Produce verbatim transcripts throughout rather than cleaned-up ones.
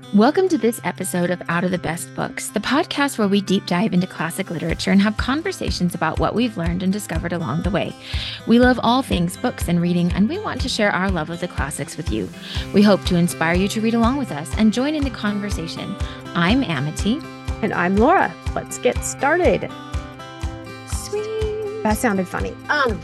Welcome to this episode of Out of the Best Books, the podcast where we deep dive into classic literature and have conversations about what we've learned and discovered along the way. We love all things books and reading, and we want to share our love of the classics with you. We hope to inspire you to read along with us and join in the conversation. I'm Amity. And I'm Laura. Let's get started. Sweet. That sounded funny. Um,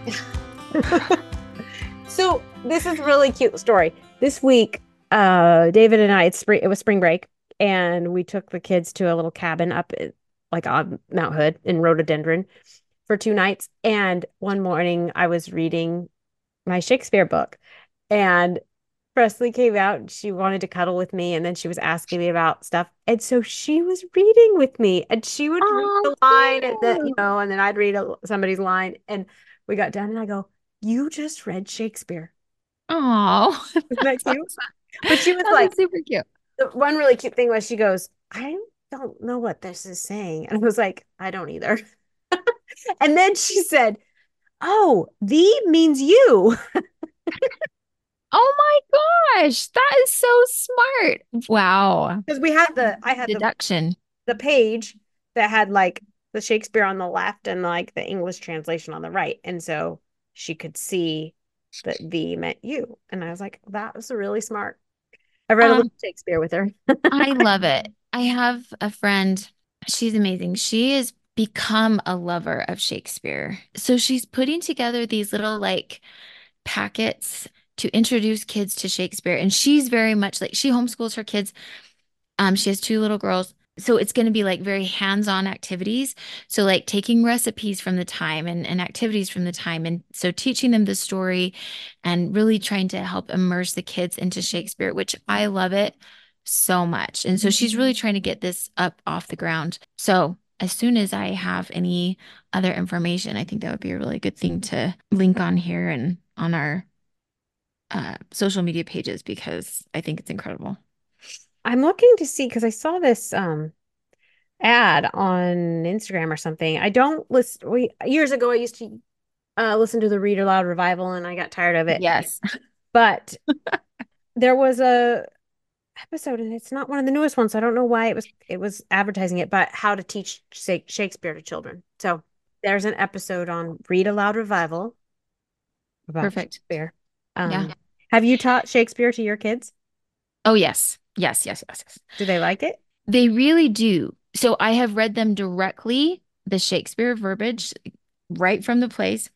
so this is a really cute story. This week, uh, David and I, it's spring, it was spring break, and we took the kids to a little cabin up at, like on Mount Hood in Rhododendron for two nights. And one morning I was reading my Shakespeare book, and Presley came out and she wanted to cuddle with me, and then she was asking me about stuff. And so she was reading with me, and she would read Oh, the line and then, you know, and then I'd read a, somebody's line. And we got done and I go, "You just read Shakespeare." oh, Isn't that cute? But she was that like, is super cute. the one really cute thing was she goes, "I don't know what this is saying." And I was like, "I don't either." And then she said, "Oh, thee means you." Oh my gosh, that is so smart. Wow. Because we had the, I had the Deduction. the page that had like the Shakespeare on the left and like the English translation on the right. And so she could see that V meant you. And I was like, that was really smart. I read a Um, little Shakespeare with her. I love it. I have a friend, she's amazing. She has become a lover of Shakespeare. So she's putting together these little like packets to introduce kids to Shakespeare. And she's very much like she homeschools her kids. Um, she has two little girls. So it's going to be like very hands-on activities. So like taking recipes from the time and, and activities from the time. And so teaching them the story and really trying to help immerse the kids into Shakespeare, which I love it so much. And so she's really trying to get this up off the ground. So as soon as I have any other information, I think that would be a really good thing to link on here and on our uh, social media pages because I think it's incredible. I'm looking to see because I saw this um ad on Instagram or something. I don't listen. We years ago I used to uh listen to the Read Aloud revival and I got tired of it. Yes. But there was a episode, and it's not one of the newest ones, so I don't know why it was it was advertising it, but how to teach Shakespeare to children. So there's an episode on Read Aloud Revival about Perfect. Shakespeare. Yeah. Um, have you taught Shakespeare to your kids? Oh, yes. Yes, yes, yes, yes. Do they like it? They really do. So I have read them directly, the Shakespeare verbiage right from the plays.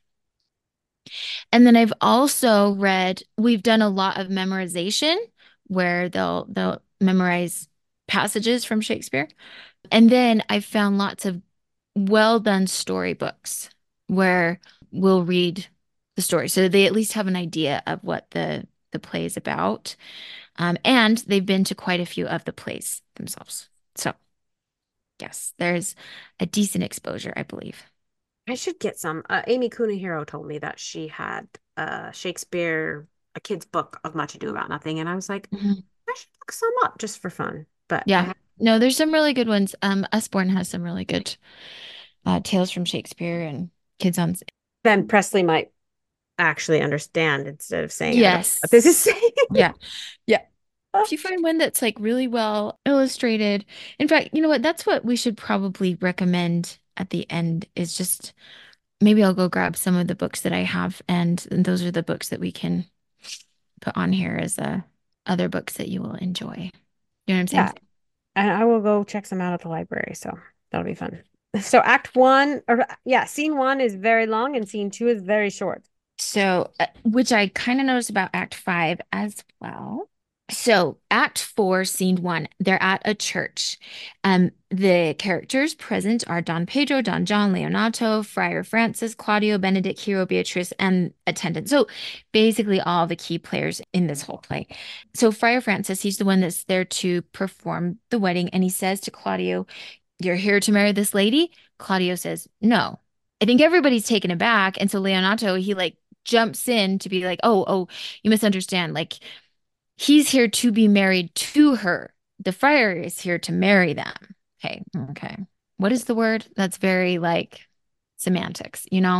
And then I've also read, we've done a lot of memorization where they'll they'll memorize passages from Shakespeare. And then I've found lots of well done storybooks where we'll read the story. So they at least have an idea of what the the play is about. Um, and they've been to quite a few of the plays themselves. So yes, there's a decent exposure, I believe. I should get some. Uh, Amy Kunihiro told me that she had uh Shakespeare, a kid's book of Much Ado About Nothing, and I was like, Mhm. I should look some up just for fun. But I Yeah. have, No, there's some really good ones. Um, Usborne has some really good uh, tales from Shakespeare and Kids on. then Presley might actually understand instead of saying, I don't know what this Yes. is saying. Yeah. Yeah. If you find one that's like really well illustrated, in fact, you know what? That's what we should probably recommend at the end is just maybe I'll go grab some of the books that I have, and, and those are the books that we can put on here as uh, other books that you will enjoy. You know what I'm saying? Yeah. And I will go check some out at the library. So that'll be fun. So act one, or yeah, scene one is very long and scene two is very short. So, uh, which I kind of noticed about Act Five as well. So, Act Four, Scene One, they're at a church. Um, the characters present are Don Pedro, Don John, Leonato, Friar Francis, Claudio, Benedict, Hero, Beatrice, and attendant. So, basically, all the key players in this whole play. So, Friar Francis, he's the one that's there to perform the wedding, and he says to Claudio, "You're here to marry this lady?" Claudio says, "No." I think everybody's taken aback, and so Leonato, he like jumps in to be like, "Oh, oh, you misunderstand. Like." He's here to be married to her. The friar is here to marry them. Okay. Okay. What is the word? That's very like semantics, you know?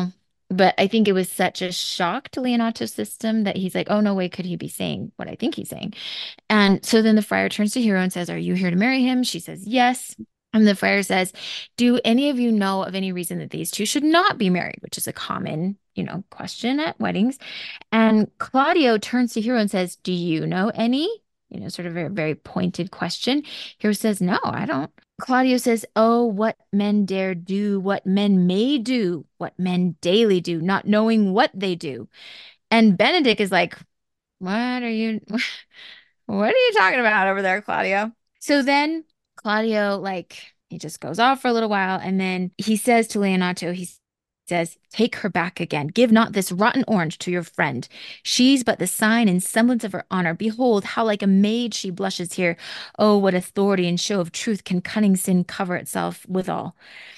But I think it was such a shock to Leonato's system that he's like, oh, no way could he be saying what I think he's saying. And so then the friar turns to Hero and says, are you here to marry him? She says, yes. And the friar says, do any of you know of any reason that these two should not be married? Which is a common, you know, question at weddings. And Claudio turns to Hero and says, do you know any? You know, sort of a very pointed question. Hero says, no, I don't. Claudio says, oh, what men dare do, what men may do, what men daily do, not knowing what they do. And Benedict is like, what are you, what are you talking about over there, Claudio? So then Claudio, like, he just goes off for a little while. And then he says to Leonato, he says, take her back again. Give not this rotten orange to your friend. She's but the sign and semblance of her honor. Behold, how like a maid she blushes here. Oh, what authority and show of truth can cunning sin cover itself withal.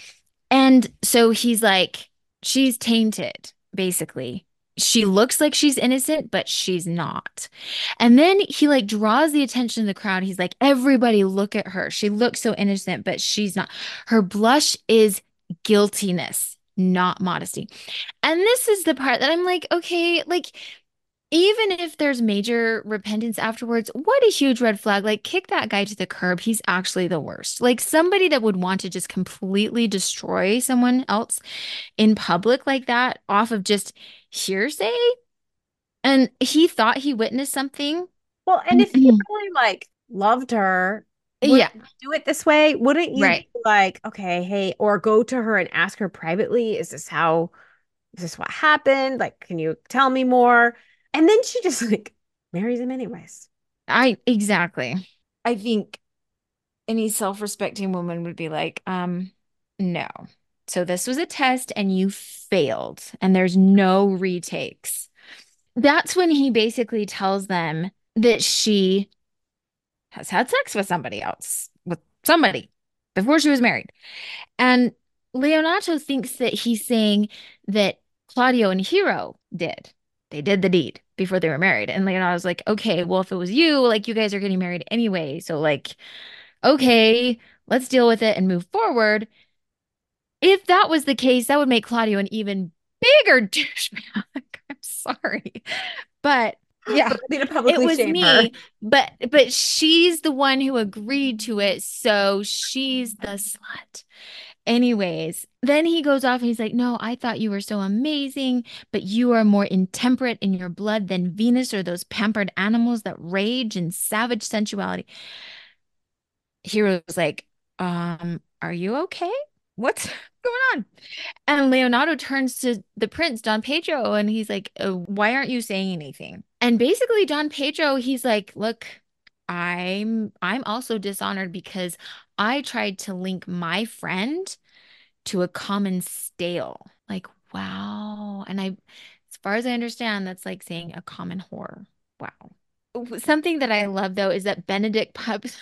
And so he's like, she's tainted, basically. She looks like she's innocent, but she's not. And then he like draws the attention of the crowd. He's like, everybody look at her. She looks so innocent, but she's not. Her blush is guiltiness, not modesty. And this is the part that I'm like, okay, like even if there's major repentance afterwards, what a huge red flag. Like, kick that guy to the curb. He's actually the worst. Like, somebody that would want to just completely destroy someone else in public like that off of just hearsay. And he thought he witnessed something. Well, and if he really like loved her, would Yeah, you do it this way? Wouldn't you be right. like, okay, hey, or go to her and ask her privately, is this how, is this what happened? Like, can you tell me more? And then she just like marries him anyways. I exactly. I think any self-respecting woman would be like, um, no. So this was a test and you failed, and there's no retakes. That's when he basically tells them that she has had sex with somebody else, with somebody before she was married. And Leonato thinks that he's saying that Claudio and Hero did. They did the deed before they were married. And Leonato's like, okay, well, if it was you, like you guys are getting married anyway. So, like, okay, let's deal with it and move forward. If that was the case, that would make Claudio an even bigger douchebag. I'm sorry. But yeah, But I need to it publicly was shame her. me, but but she's the one who agreed to it, so she's the slut. Anyways, then he goes off and he's like, "No, I thought you were so amazing, but you are more intemperate in your blood than Venus or those pampered animals that rage in savage sensuality." Hero's like, "Um, are you okay? What's going on?" And Leonardo turns to the prince, Don Pedro, and he's like, uh, why aren't you saying anything? And basically, Don Pedro, he's like, look, I'm I'm also dishonored because I tried to link my friend to a common stale. Like, wow. And I, as far as I understand, that's like saying a common whore. Wow. Something that I love though is that Benedict Pubs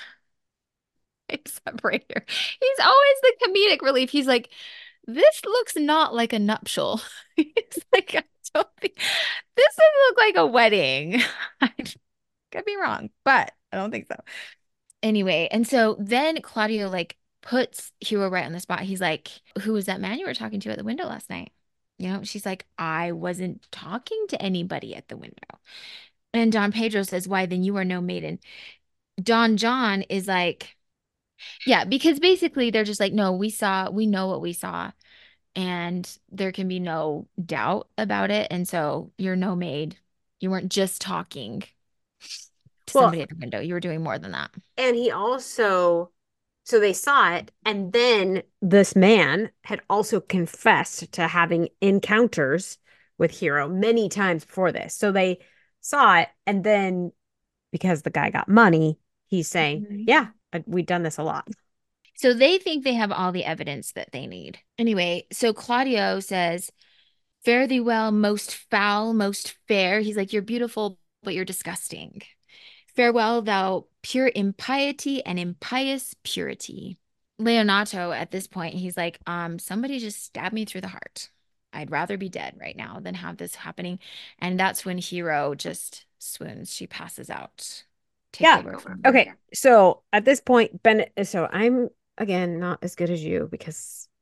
except right here. He's always the comedic relief. He's like, this looks not like a nuptial. He's like, I don't think this doesn't look like a wedding. I could be wrong, but I don't think so. Anyway, and so then Claudio like puts Hero right on the spot. He's like, who was that man you were talking to at the window last night? You know, she's like, I wasn't talking to anybody at the window. And Don Pedro says, why, then you are no maiden. Don John is like, yeah, because basically they're just like, no, we saw, we know what we saw, and there can be no doubt about it. And so you're no maid. You weren't just talking to Well, somebody at the window. You were doing more than that. and he also, so they saw it, and then this man had also confessed to having encounters with Hero many times before this. So they saw it, and then because the guy got money, he's saying, Mhm. yeah, we've done this a lot. So they think they have all the evidence that they need. Anyway, so Claudio says, fare thee well, most foul, most fair. He's like, you're beautiful, but you're disgusting. Farewell, thou pure impiety and impious purity. Leonato, at this point, he's like, um, somebody just stabbed me through the heart. I'd rather be dead right now than have this happening. And that's when Hero just swoons. She passes out. Take Yeah. over from her. Okay. So at this point, Ben, so I'm again not as good as you because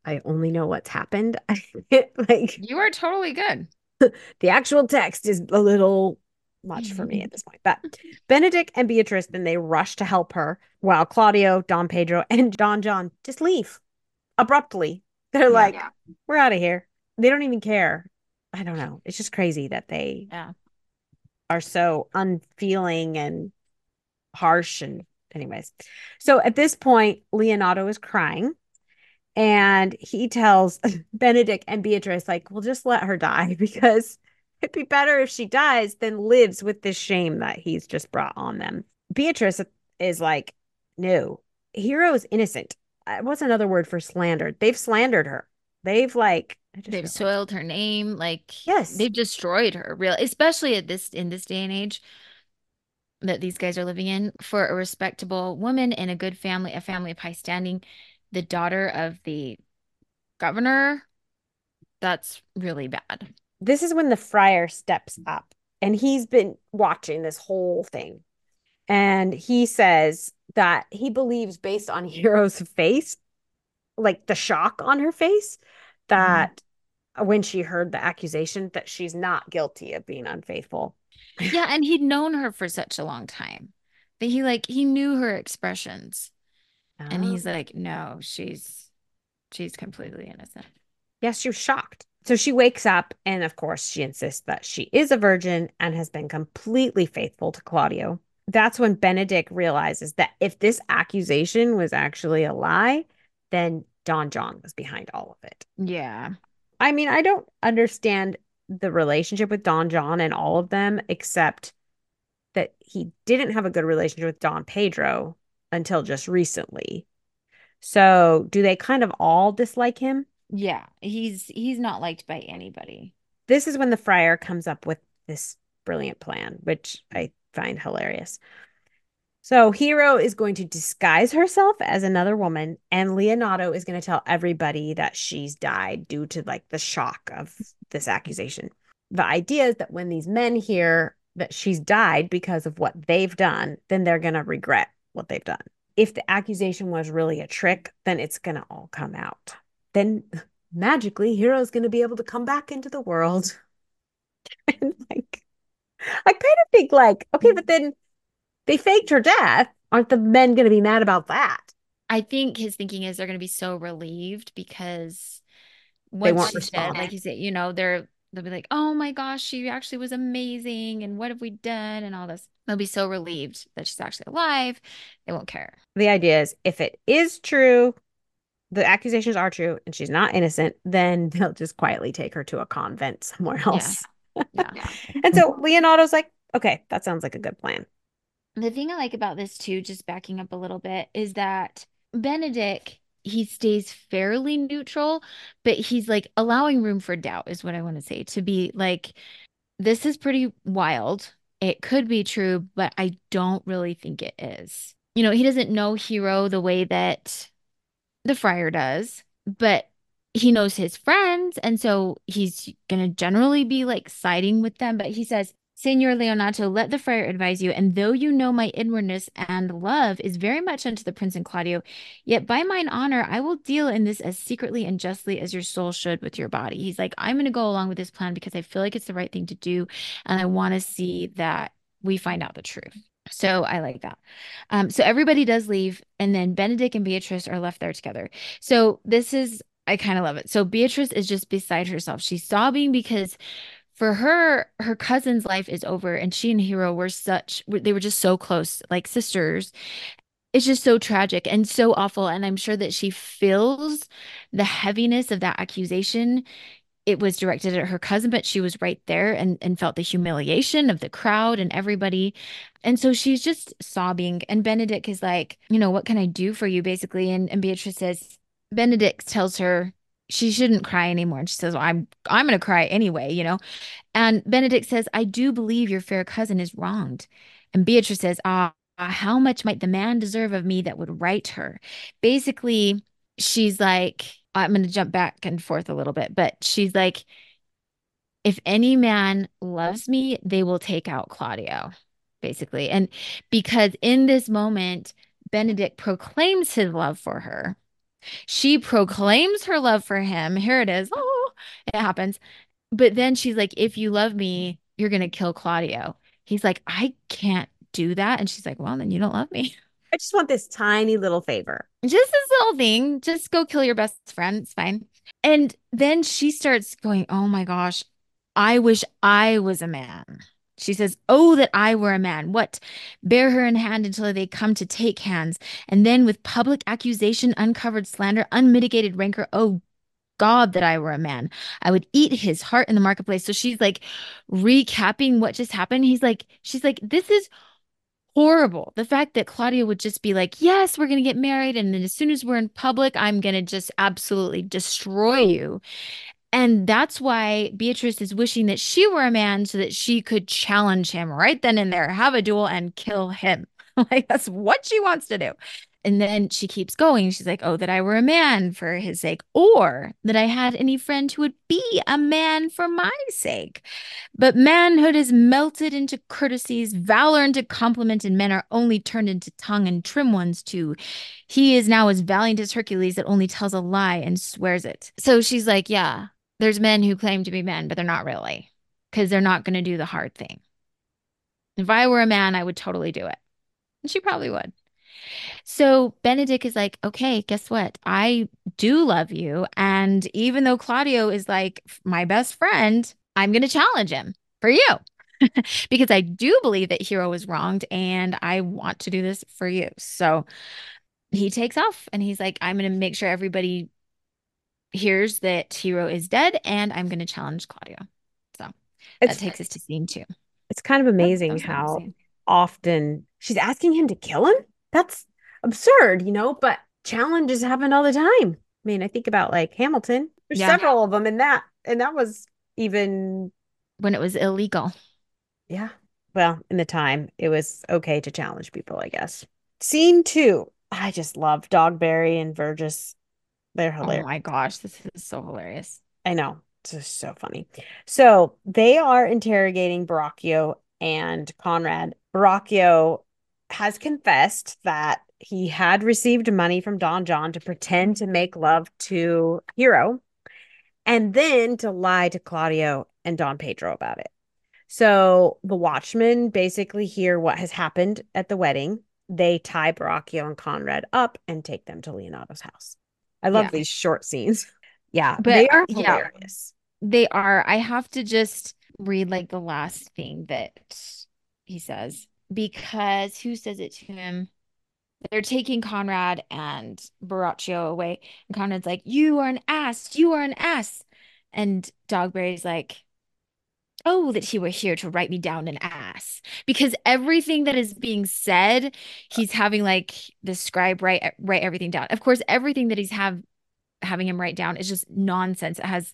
I only know what's happened. Like You are totally good. the actual text is a little much for me at this point. But Benedict and Beatrice, then they rush to help her while Claudio, Don Pedro, and Don John just leave abruptly. They're Yeah. like, yeah, we're out of here. They don't even care. I don't know. It's just crazy that they Yeah. are so unfeeling and harsh. And, anyways, so at this point, Leonardo is crying and he tells Benedict and Beatrice, like, we'll just let her die because it'd be better if she dies than lives with this shame that he's just brought on them. Beatrice is like, no, Hero is innocent. What's another word for slandered? They've slandered her. They've like, I just They've realized. soiled her name, like Yes, they've destroyed her, real, especially at this in this day and age that these guys are living in. For a respectable woman in a good family, a family of high standing, the daughter of the governor, that's really bad. this is when the friar steps up and he's been watching this whole thing. And he says that he believes, based on Hero's face, like the shock on her face, Mhm. that when she heard the accusation, that she's not guilty of being unfaithful. Yeah, and he'd known her for such a long time that he like he knew her expressions. And Oh. he's like, no, she's she's completely innocent. Yes, she was shocked. So she wakes up, and of course, she insists that she is a virgin and has been completely faithful to Claudio. That's when Benedict realizes that if this accusation was actually a lie, then Don John was behind all of it. Yeah. I mean, I don't understand the relationship with Don John and all of them, except that he didn't have a good relationship with Don Pedro until just recently. So, do they kind of all dislike him? Yeah. He's he's not liked by anybody. This is when the friar comes up with this brilliant plan, which I find hilarious. So, Hero is going to disguise herself as another woman, and Leonardo is going to tell everybody that she's died due to like the shock of this accusation. The idea is that when these men hear that she's died because of what they've done, then they're going to regret what they've done. If the accusation was really a trick, then it's going to all come out. Then magically, Hero's going to be able to come back into the world. And like, I kind of think like, okay, but then they faked her death. Aren't the men going to be mad about that? I think his thinking is they're going to be so relieved because They once won't she's dead, respond. like you said, you know, they're they'll be like, "Oh my gosh, she actually was amazing, and what have we done?" and all this. They'll be so relieved that she's actually alive. They won't care. The idea is if it is true, the accusations are true, and she's not innocent, then they'll just quietly take her to a convent somewhere Yeah. else. Yeah. And so Leonardo's like, okay, that sounds like a good plan. The thing I like about this too, just backing up a little bit, is that Benedict, he stays fairly neutral, but he's like allowing room for doubt, is what I want to say. To be like, this is pretty wild. It could be true, but I don't really think it is. You know, he doesn't know Hero the way that the friar does, but he knows his friends. And so he's going to generally be like siding with them. But he says, Senor Leonato, let the friar advise you. And though you know my inwardness and love is very much unto the prince and Claudio, yet by mine honor, I will deal in this as secretly and justly as your soul should with your body. He's like, I'm going to go along with this plan because I feel like it's the right thing to do. And I want to see that we find out the truth. So I like that. Um, so everybody does leave, and then Benedict and Beatrice are left there together. So this is, I kind of love it. So Beatrice is just beside herself. She's sobbing because for her, her cousin's life is over, and she and Hero were such, they were just so close, like sisters. It's just so tragic and so awful. And I'm sure that she feels the heaviness of that accusation. It was directed at her cousin, but she was right there and, and felt the humiliation of the crowd and everybody. And so she's just sobbing. And Benedict is like, you know, what can I do for you, basically? And, and Beatrice says, Benedict tells her she shouldn't cry anymore. And she says, well, I'm I'm gonna cry anyway, you know. And Benedict says, I do believe your fair cousin is wronged. And Beatrice says, ah, how much might the man deserve of me that would right her? Basically, she's like, I'm going to jump back and forth a little bit, but she's like, if any man loves me, they will take out Claudio, basically. And because in this moment, Benedict proclaims his love for her. She proclaims her love for him. Here it is. Oh, it happens. But then she's like, if you love me, you're going to kill Claudio. He's like, I can't do that. And she's like, well, then you don't love me. I just want this tiny little favor. Just this little thing. Just go kill your best friend. It's fine. And then she starts going, oh my gosh, I wish I was a man. She says, oh, that I were a man. What? Bear her in hand until they come to take hands. And then with public accusation, uncovered slander, unmitigated rancor, oh God, that I were a man. I would eat his heart in the marketplace. So she's like recapping what just happened. He's like, she's like, this is horrible. The fact that Claudia would just be like, yes, we're going to get married. And then as soon as we're in public, I'm going to just absolutely destroy you. And that's why Beatrice is wishing that she were a man so that she could challenge him right then and there, have a duel and kill him. Like that's what she wants to do. And then she keeps going. She's like, oh, that I were a man for his sake, or that I had any friend who would be a man for my sake. But manhood is melted into courtesies, valor into compliment, and men are only turned into tongue and trim ones too. He is now as valiant as Hercules that only tells a lie and swears it. So she's like, yeah, there's men who claim to be men, but they're not really because they're not going to do the hard thing. If I were a man, I would totally do it. And she probably would. So Benedict is like, okay, guess what? I do love you. And even though Claudio is like my best friend, I'm going to challenge him for you because I do believe that Hero was wronged and I want to do this for you. So he takes off and he's like, I'm going to make sure everybody hears that Hero is dead and I'm going to challenge Claudio. So that It's takes us to scene two. it's kind of That, that amazing was a long how scene. often she's asking him to kill him. That's absurd, you know, but challenges happen all the time. I mean, I think about like Hamilton. There's Yeah, several of them in that, and that was even, when it was illegal. yeah. Well, in the time, it was okay to challenge people, I guess. Scene two. I just love Dogberry and Verges. They're Oh hilarious. my gosh, this is so hilarious. I know. It's just so funny. So they are interrogating Baracchio and Conrad. Baracchio has confessed that he had received money from Don John to pretend to make love to Hero and then to lie to Claudio and Don Pedro about it. So the Watchmen basically hear what has happened at the wedding. They tie Baracchio and Conrad up and take them to Leonato's house. I love Yeah. these short scenes. Yeah, But they uh, are yeah, hilarious. they are. I have to just read like the last thing that he says because who says it to him? They're taking Conrad and Baraccio away. And Conrad's like, you are an ass. You are an ass. And Dogberry's like, oh, that he were here to write me down an ass. Because everything that is being said, he's having like the scribe write write everything down. Of course, everything that he's have having him write down is just nonsense. It has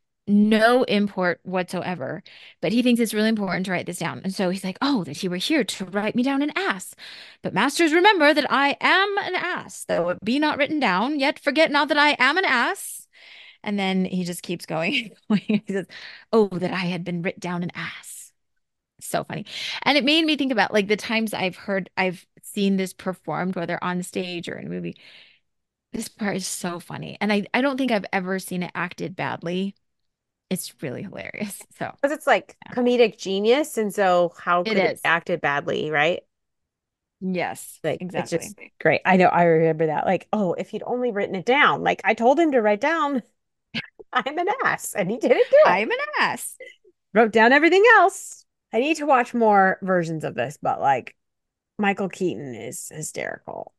no import whatsoever. But he thinks it's really important to write this down. And so he's like, oh, that he were here to write me down an ass. But masters, remember that I am an ass, though it be not written down, yet forget not that I am an ass. And then he just keeps going. He says, oh, that I had been written down an ass. So funny. And it made me think about like the times I've heard, I've seen this performed, whether on stage or in a movie. This part is so funny. And I, I don't think I've ever seen it acted badly. It's really hilarious. So, Because it's like yeah, comedic genius. And so how it could it be is. acted badly, right? Yes, Like it's exactly. just great. I know I remember that. Like, oh, if he'd only written it down. Like I told him to write down, I'm an ass, and he didn't do it. I'm an ass. Wrote down everything else. I need to watch more versions of this, but like Michael Keaton is hysterical.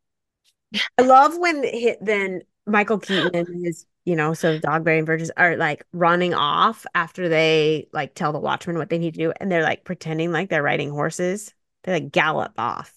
I love when hit then Michael Keaton and his, you know, so Dogberry and Burgess are like running off after they like tell the Watchmen what they need to do, and they're like pretending like they're riding horses. They like gallop off.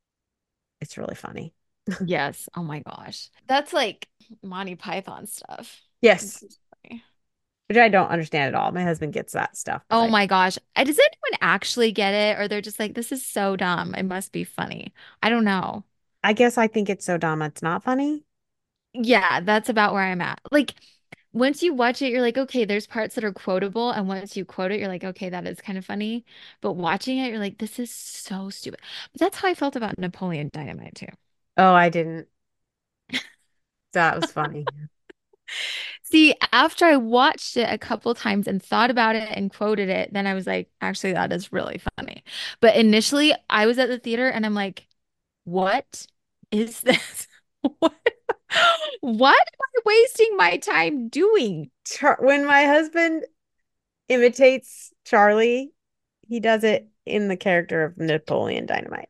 It's really funny. Yes. Oh my gosh. That's like Monty Python stuff. It's Yes, just funny. which I don't understand at all. My husband gets that stuff, but Oh I my gosh. Uh, Does anyone actually get it? Or they're just like, this is so dumb. It must be funny. I don't know. I guess I think it's so dumb it's not funny. Yeah, that's about where I'm at. Like, once you watch it, you're like, okay, there's parts that are quotable. And once you quote it, you're like, okay, that is kind of funny. But watching it, you're like, this is so stupid. But that's how I felt about Napoleon Dynamite too. Oh, I didn't. That was funny. See, after I watched it a couple times and thought about it and quoted it, then I was like, actually, that is really funny. But initially, I was at the theater and I'm like, what is this? What? What am I wasting my time doing? Char when my husband imitates Charlie, he does it in the character of Napoleon Dynamite.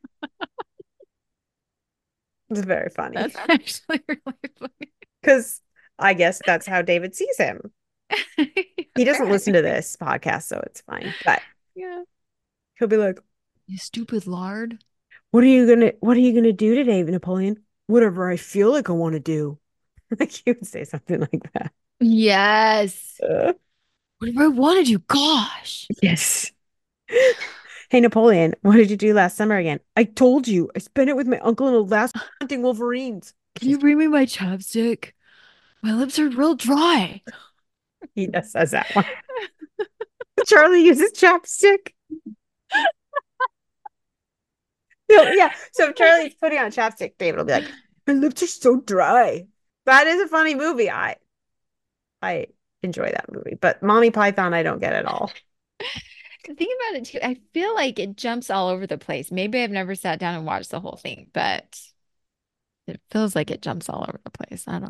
It's very funny That's actually really funny. because I guess that's how David sees him. He doesn't listen to Apparently. this podcast, so it's fine. But Yeah. he'll be like, You stupid lard. "What are you gonna What are you gonna do today, Napoleon? Whatever I feel like I want to do." Like he would say something like that. Yes. Uh, Whatever I wanted you. Gosh. yes. Hey, Napoleon, what did you do last summer again? I told you. I spent it with my uncle in Alaska hunting wolverines. Can you bring me my chapstick? My lips are real dry. He just says that one. Charlie uses chapstick. So, yeah. So if Charlie's putting on chapstick, David will be like, "My lips are so dry." That is a funny movie. I I enjoy that movie, but Mommy Python, I don't get at all. The thing about it too, I feel like it jumps all over the place. Maybe I've never sat down and watched the whole thing, but it feels like it jumps all over the place. I don't.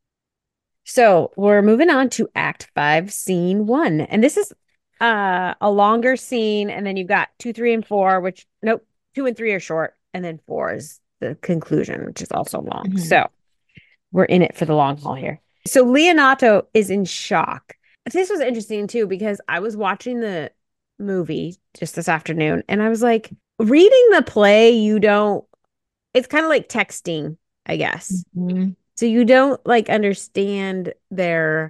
So we're moving on to Act Five, Scene One, and this is uh a longer scene, and then you've got two, three, and four, which nope, two and three are short, and then four is the conclusion, which is also long. Mhm. So we're in it for the long haul here. So Leonato is in shock. This was interesting too because I was watching the movie just this afternoon and I was like, reading the play, you don't, it's kind of like texting, I guess. Mhm. So you don't like understand their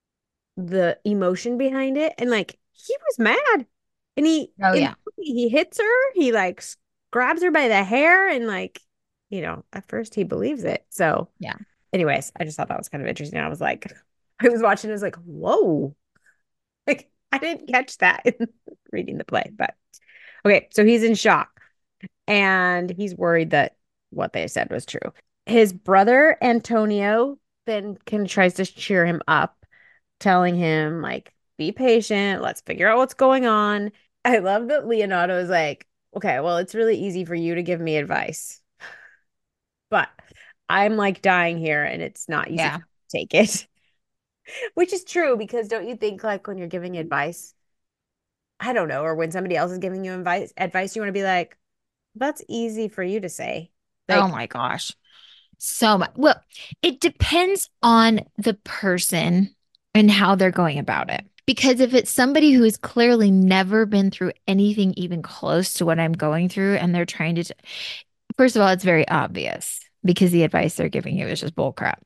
the emotion behind it. And like he was mad. And he Oh in yeah. he hits her, he like grabs her by the hair and like, you know, at first he believes it. So Yeah. anyways, I just thought that was kind of interesting. I was like, I was watching, I was like, whoa. Like I didn't catch that in reading the play, but okay, so he's in shock and he's worried that what they said was true. His brother Antonio then kind of tries to cheer him up, telling him, like, be patient, let's figure out what's going on. I love that Leonardo is like, okay, well, it's really easy for you to give me advice, but I'm like dying here and it's not easy Yeah. to take it. Which is true because don't you think like when you're giving advice, I don't know, or when somebody else is giving you advice, advice, you want to be like, that's easy for you to say. Oh Like, my gosh. So much. Well, it depends on the person and how they're going about it. Because if it's somebody who has clearly never been through anything even close to what I'm going through, and they're trying to, first of all, it's very obvious because the advice they're giving you is just bull crap.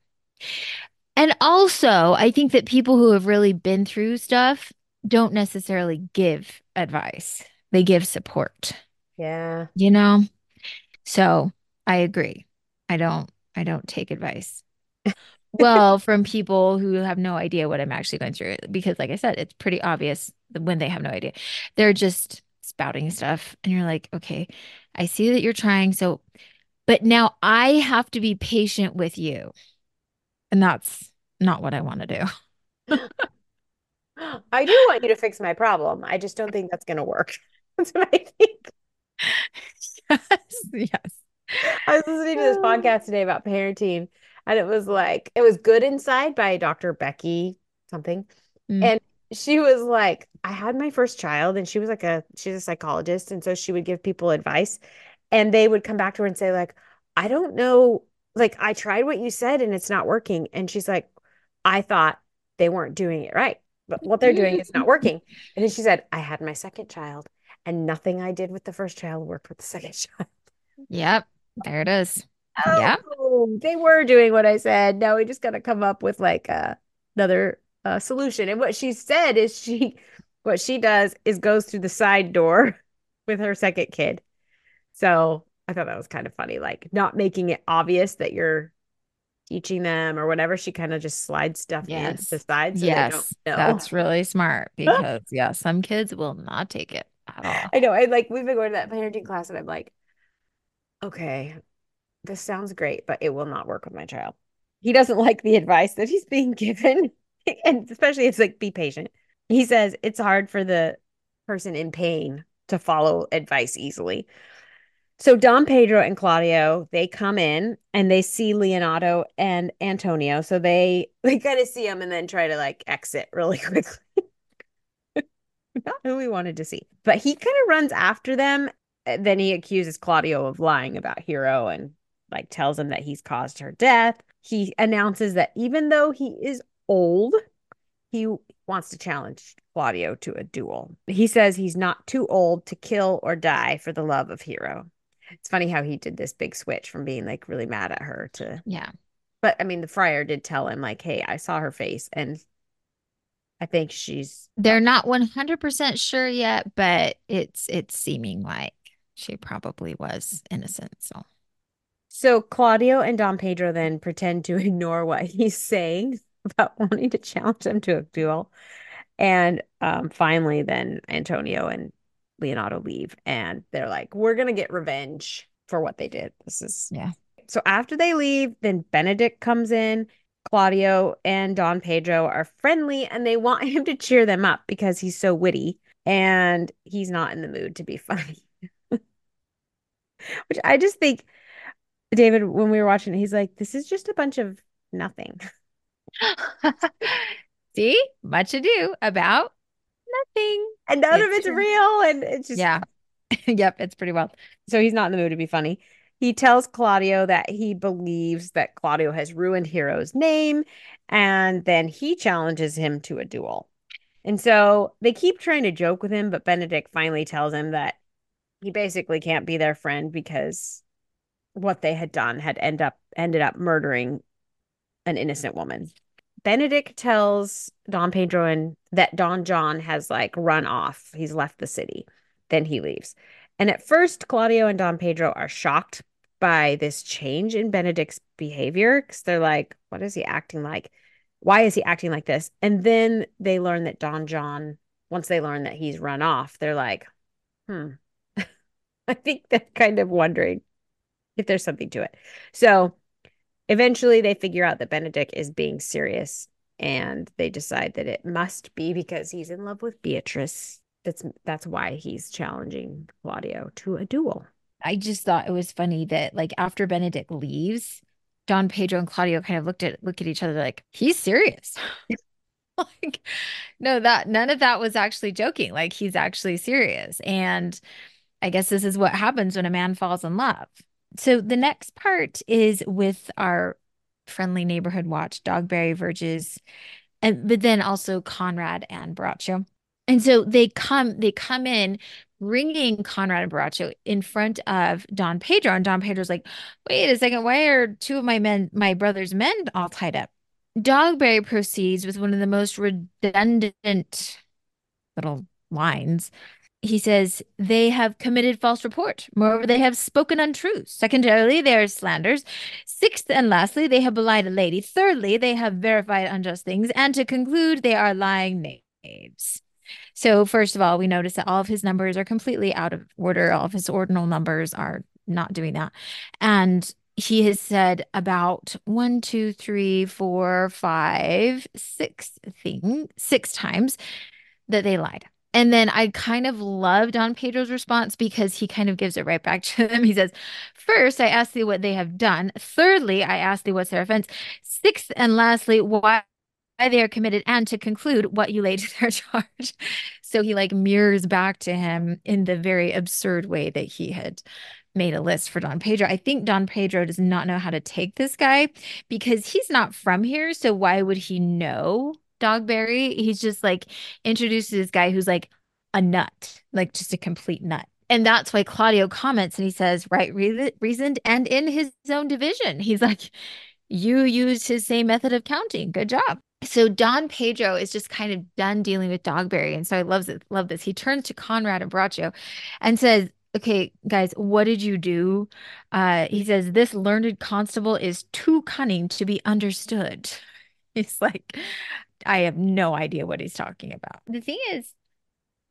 And also, I think that people who have really been through stuff don't necessarily give advice, they give support, yeah. you know? So I agree. I don't, I don't take advice. Well, from people who have no idea what I'm actually going through, because like I said, it's pretty obvious when they have no idea. They're just spouting stuff. And you're like, okay, I see that you're trying. So, but now I have to be patient with you. And that's not what I want to do. I do want you to fix my problem. I just don't think that's going to work. That's what I think. Yes, yes. I was listening to this podcast today about parenting, and it was like, it was Good Inside by Doctor Becky something. Mm. And she was like, I had my first child, and she was like a, she's a psychologist. And so she would give people advice, and they would come back to her and say, like, I don't know, like, I tried what you said and it's not working. And she's like, I thought they weren't doing it right, but what they're doing is not working. And then she said, I had my second child, and nothing I did with the first child worked with the second child. Yep. There it is. Yep. Oh, they were doing what I said. Now we just got to come up with like uh, another uh, solution. And what she said is she, what she does is goes through the side door with her second kid. So I thought that was kind of funny, like not making it obvious that you're teaching them or whatever. She kind of just slides stuff in the Yes. side so they don't Yes. know. That's really smart because, yeah, some kids will not take it at all. I know. I like we've been going to that parenting class and I'm like, okay, this sounds great, but it will not work with my child. he doesn't like the advice that he's being given. And especially it's like, be patient. He says it's hard for the person in pain to follow advice easily. So Don Pedro and Claudio, they come in and they see Leonardo and Antonio. So they they kind of see him and then try to like exit really quickly. Not who we wanted to see. But he kind of runs after them. Then he accuses Claudio of lying about Hero and like tells him that he's caused her death. He announces that even though he is old, he wants to challenge Claudio to a duel. He says he's not too old to kill or die for the love of Hero. It's funny how he did this big switch from being like really mad at her to, Yeah. but I mean, the friar did tell him, like, hey, I saw her face and I think she's, They're not one hundred percent sure yet, but it's it's seeming like she probably was innocent. So, so Claudio and Don Pedro then pretend to ignore what he's saying about wanting to challenge him to a duel. And um, finally, then Antonio and Leonardo leave, and they're like, "We're gonna get revenge for what they did." This is yeah. so after they leave, then Benedict comes in. Claudio and Don Pedro are friendly, and they want him to cheer them up because he's so witty, and he's not in the mood to be funny. Which I just think, David, when we were watching it, he's like, "This is just a bunch of nothing." See, much ado about nothing. And none of It's it's true. real, and it's just Yeah. Yep, it's pretty wild. so he's not in the mood to be funny. He tells Claudio that he believes that Claudio has ruined Hero's name, and then he challenges him to a duel. And so they keep trying to joke with him, but Benedict finally tells him that he basically can't be their friend because what they had done had end up ended up murdering an innocent woman. Benedict tells Don Pedro and that Don John has like run off. He's left the city. Then he leaves. And at first, Claudio and Don Pedro are shocked by this change in Benedict's behavior because they're like, what is he acting like? Why is he acting like this? And then they learn that Don John, once they learn that he's run off, they're like, hmm, I think they're kind of wondering if there's something to it. So eventually, they figure out that Benedict is being serious and they decide that it must be because he's in love with Beatrice. That's that's why he's challenging Claudio to a duel. I just thought it was funny that like after Benedict leaves, Don Pedro and Claudio kind of looked at look at each other like, he's serious. Like, no, that none of that was actually joking. Like he's actually serious. And I guess this is what happens when a man falls in love. So the next part is with our friendly neighborhood watch, Dogberry Verges, and but then also Conrad and Baracho. And so they come they come in bringing Conrad and Baracho in front of Don Pedro, and Don Pedro's like, "Wait a second, why are two of my men, my brother's men, all tied up?" Dogberry proceeds with one of the most redundant little lines. He says, they have committed false report. Moreover, they have spoken untruths. Secondarily, they are slanders. Sixth and lastly, they have belied a lady. Thirdly, they have verified unjust things. And to conclude, they are lying knaves. So, first of all, we notice that all of his numbers are completely out of order. All of his ordinal numbers are not doing that. And he has said about one, two, three, four, five, six thing, six times that they lied. And then I kind of love Don Pedro's response because he kind of gives it right back to them. He says, first, I ask thee what they have done. Thirdly, I ask thee what's their offense. Sixth and lastly, why they are committed, and to conclude what you lay to their charge. So he like mirrors back to him in the very absurd way that he had made a list for Don Pedro. I think Don Pedro does not know how to take this guy because he's not from here. So why would he know Dogberry? He's just like introduced to this guy who's like a nut, like just a complete nut. And that's why Claudio comments and he says, right, re- reasoned and in his own division. He's like, you used his same method of counting. Good job. So Don Pedro is just kind of done dealing with Dogberry. And so I love this, love this. He turns to Conrad and Braccio and says, okay, guys, what did you do? Uh, he says, this learned constable is too cunning to be understood. He's like, I have no idea what he's talking about. The thing is,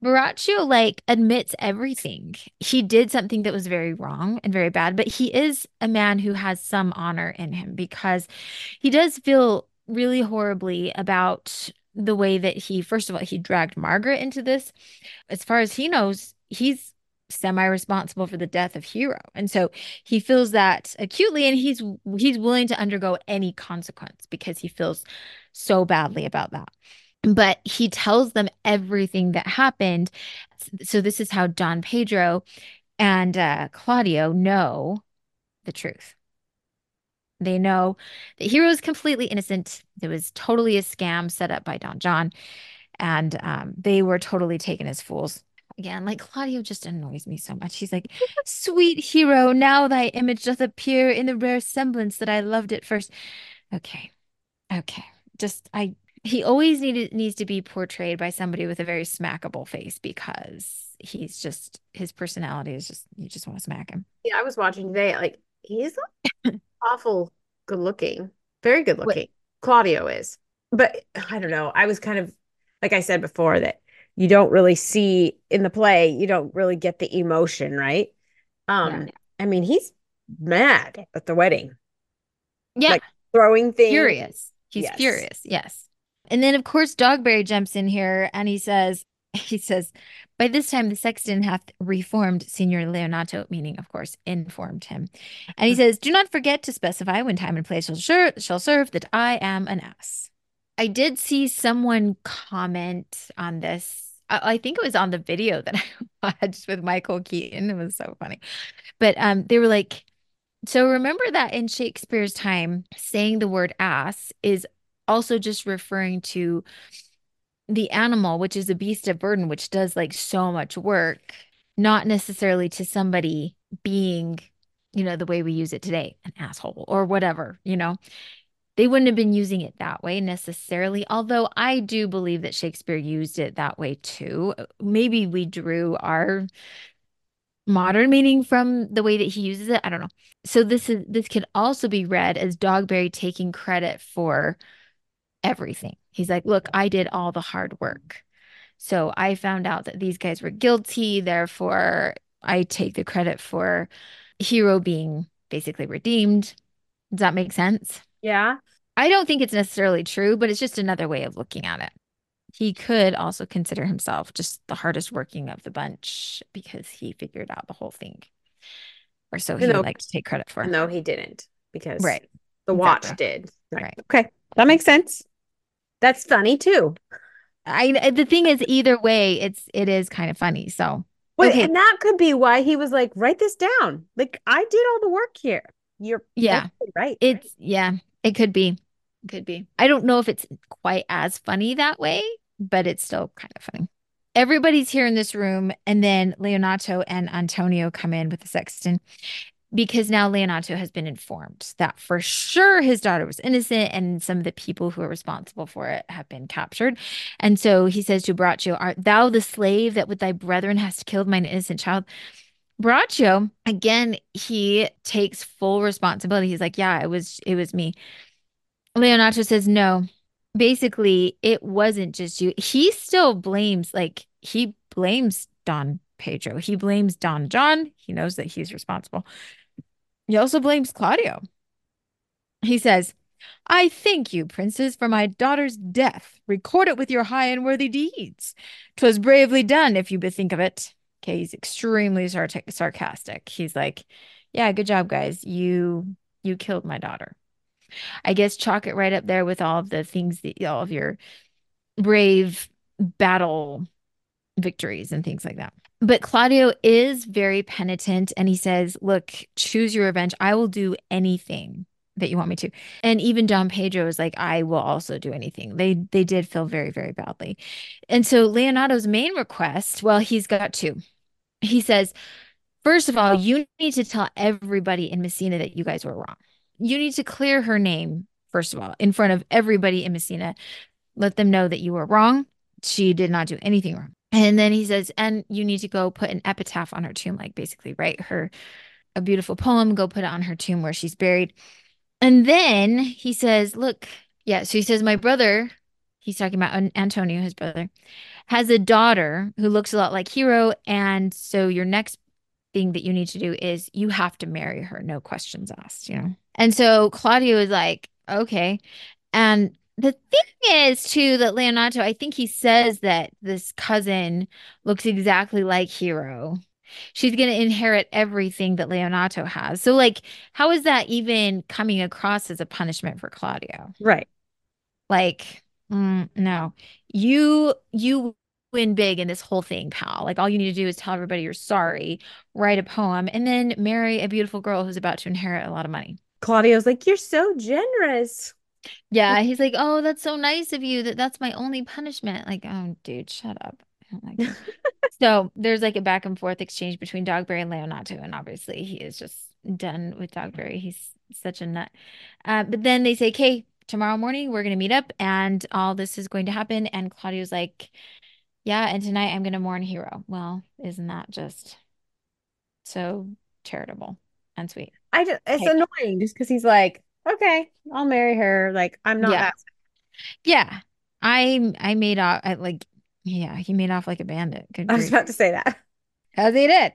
Borachio like admits everything. He did something that was very wrong and very bad, but he is a man who has some honor in him because he does feel really horribly about the way that he, first of all, he dragged Margaret into this. As far as he knows, he's semi-responsible for the death of Hero. And so he feels that acutely and he's he's willing to undergo any consequence because he feels so badly about that. But he tells them everything that happened. So this is how Don Pedro and uh, Claudio know the truth. They know that Hero is completely innocent. It was totally a scam set up by Don John, and um, they were totally taken as fools. Again, like Claudio just annoys me so much. He's like, "Sweet Hero, now thy image doth appear in the rare semblance that I loved at first." Okay, okay. Just I he always needed needs to be portrayed by somebody with a very smackable face because he's just his personality is just you just want to smack him. Yeah, I was watching today. Like he's awful good looking, very good What? looking. Claudio is, but I don't know. I was kind of like I said before that you don't really see in the play. You don't really get the emotion, right? Yeah. Um, I mean, he's mad at the wedding, Yeah, like throwing things. furious. He's Yes. furious. Yes. And then of course Dogberry jumps in here and he says he says by this time the sexton hath reformed Signor Leonato, meaning of course informed him. And he says, "Do not forget to specify when time and place shall sure shall serve that I am an ass." I did see someone comment on this. I, I think it was on the video that I watched with Michael Keaton. It was so funny. But um they were like, so remember that in Shakespeare's time, saying the word ass is also just referring to the animal, which is a beast of burden, which does like so much work, not necessarily to somebody being, you know, the way we use it today, an asshole or whatever, you know. They wouldn't have been using it that way necessarily, although I do believe that Shakespeare used it that way too. Maybe we drew our modern meaning from the way that he uses it. I don't know. So this is this could also be read as Dogberry taking credit for everything. He's like, "Look, I did all the hard work. So I found out that these guys were guilty, therefore I take the credit for Hero being basically redeemed." Does that make sense? Yeah. I don't think it's necessarily true, but it's just another way of looking at it. He could also consider himself just the hardest working of the bunch because he figured out the whole thing, or so Even he would though, like to take credit for. even though he didn't, because Right. the watch Exactly. did. Right. Right. Okay. That makes sense. That's funny too. I the thing is either way, it's it is kind of funny. So, Wait, okay. and that could be why he was like, write this down. Like, I did all the work here. You're Yeah. totally right. It's yeah, it could be. It could be. I don't know if it's quite as funny that way, but it's still kind of funny. Everybody's here in this room, and then Leonato and Antonio come in with the sexton because now Leonato has been informed that for sure his daughter was innocent and some of the people who are responsible for it have been captured. And so he says to Braccio, "Art thou the slave that with thy brethren hast killed mine innocent child?" Braccio, again, he takes full responsibility. He's like, "Yeah, it was it was me." Leonato says, "No, basically, it wasn't just you." He still blames, like, he blames Don Pedro. He blames Don John. He knows that he's responsible. He also blames Claudio. He says, "I thank you, princes, for my daughter's death. Record it with your high and worthy deeds. 'Twas bravely done, if you bethink of it." Okay, he's extremely sar sarcastic. He's like, "Yeah, good job, guys. You you killed my daughter." I guess chalk it right up there with all of the things that all of your brave battle victories and things like that. But Claudio is very penitent and he says, "Look, choose your revenge. I will do anything that you want me to." And even Don Pedro is like, "I will also do anything." They they did feel very, very badly. And so Leonardo's main request, well, he's got two. He says, "First of all, you need to tell everybody in Messina that you guys were wrong. You need to clear her name, first of all, in front of everybody in Messina. Let them know that you were wrong. She did not do anything wrong." And then he says, "And you need to go put an epitaph on her tomb, like basically write her a beautiful poem, go put it on her tomb where she's buried." And then he says, "Look, yeah." So he says, "My brother he's talking about An- Antonio, his brother, has a daughter who looks a lot like Hero. And so your next thing that you need to do is you have to marry her, no questions asked, you know? And so Claudio is like, okay. And the thing is, too, that Leonato, I think he says that this cousin looks exactly like Hero. She's going to inherit everything that Leonato has. So, like, how is that even coming across as a punishment for Claudio? Right. Like, mm, no, you you win big in this whole thing, pal. Like, all you need to do is tell everybody you're sorry, write a poem, and then marry a beautiful girl who's about to inherit a lot of money. Claudio's like, you're so generous. Yeah, he's like, "Oh, that's so nice of you. That that's my only punishment." Like, oh, dude, shut up. I don't like him. So there's like a back and forth exchange between Dogberry and Leonato, and obviously he is just done with Dogberry. He's such a nut. Uh, but then they say, "Okay, tomorrow morning we're gonna meet up, and all this is going to happen." And Claudio's like, "Yeah, and tonight I'm gonna mourn Hero." Well, isn't that just so charitable and sweet? I just, it's Okay. annoying just because he's like, okay, I'll marry her. Like, I'm not Yeah, that. yeah. I I made off I, like yeah, he made off like a bandit. Good I was grief. about to say that. As he did.